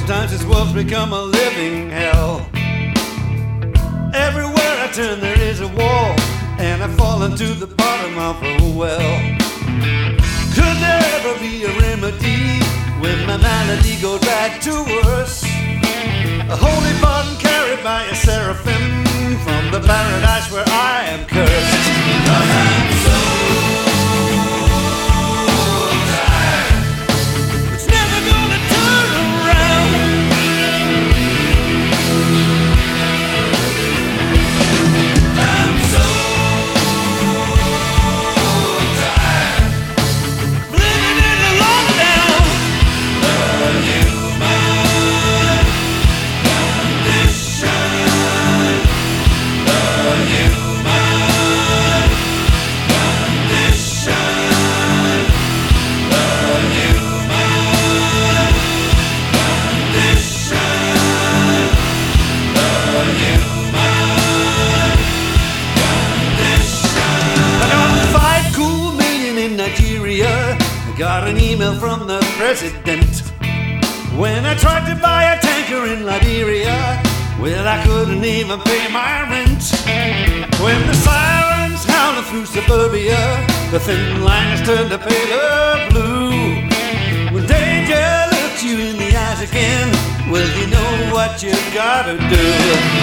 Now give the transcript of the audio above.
Sometimes this world's become a living hell. Everywhere I turn there is a wall, and I fall into the bottom of a well. Could there ever be a remedy when my malady goes back to worse? A holy button carried by a seraphim from the paradise where I am cursed. 'Cause I'm so tired. It's never gonna turn around. I'm so tired. Living in the lockdown. The human condition. The human condition. The human condition. The human condition. I got 5 cool million in Nigeria. I got an email from the president. When I tried to buy a tanker in Liberia, well, I couldn't even pay my rent. When the sirens howling through suburbia, the thin lines turned to paler blue. When danger looks you in the eyes again, well, you know what you gotta do.